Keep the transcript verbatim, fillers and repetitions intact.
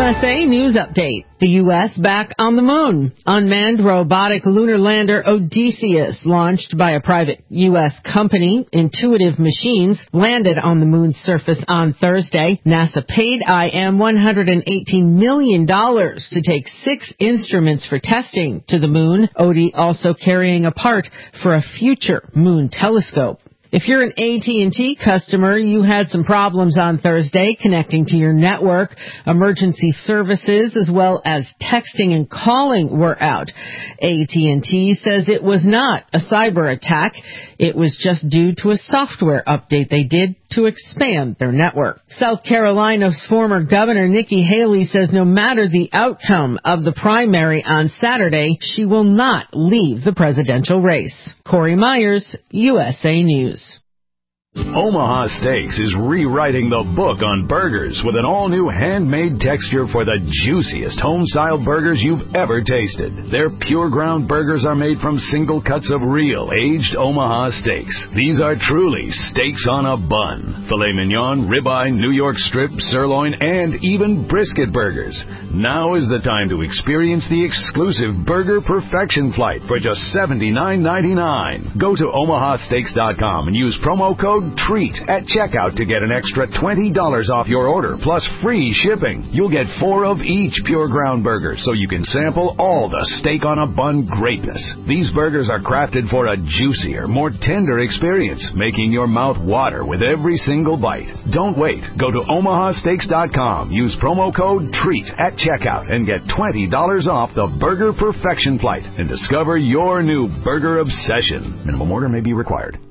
S A News Update. The U S back on the moon. Unmanned robotic lunar lander Odysseus, launched by a private U S company, Intuitive Machines, landed on the moon's surface on Thursday. NASA paid I M one hundred eighteen million dollars to take six instruments for testing to the moon. Odie also carrying a part for a future moon telescope. If you're an A T and T customer, you had some problems on Thursday connecting to your network. Emergency services as well as texting and calling were out. A T and T says it was not a cyber attack. It was just due to a software update they did to expand their network. South Carolina's former Governor Nikki Haley says no matter the outcome of the primary on Saturday, she will not leave the presidential race. Corey Myers, U S A News. Omaha Steaks is rewriting the book on burgers with an all-new handmade texture for the juiciest home-style burgers you've ever tasted. Their pure ground burgers are made from single cuts of real, aged Omaha steaks. These are truly steaks on a bun. Filet mignon, ribeye, New York strip, sirloin, and even brisket burgers. Now is the time to experience the exclusive Burger Perfection Flight for just seventy-nine ninety-nine. Go to omaha steaks dot com and use promo code TREAT at checkout to get an extra twenty dollars off your order, plus free shipping. You'll get four of each pure ground burger, so you can sample all the steak on a bun greatness. These burgers are crafted for a juicier, more tender experience, making your mouth water with every single bite. Don't wait. Go to omaha steaks dot com, use promo code TREAT at checkout, and get twenty dollars off the Burger Perfection Flight and discover your new burger obsession. Minimum order may be required.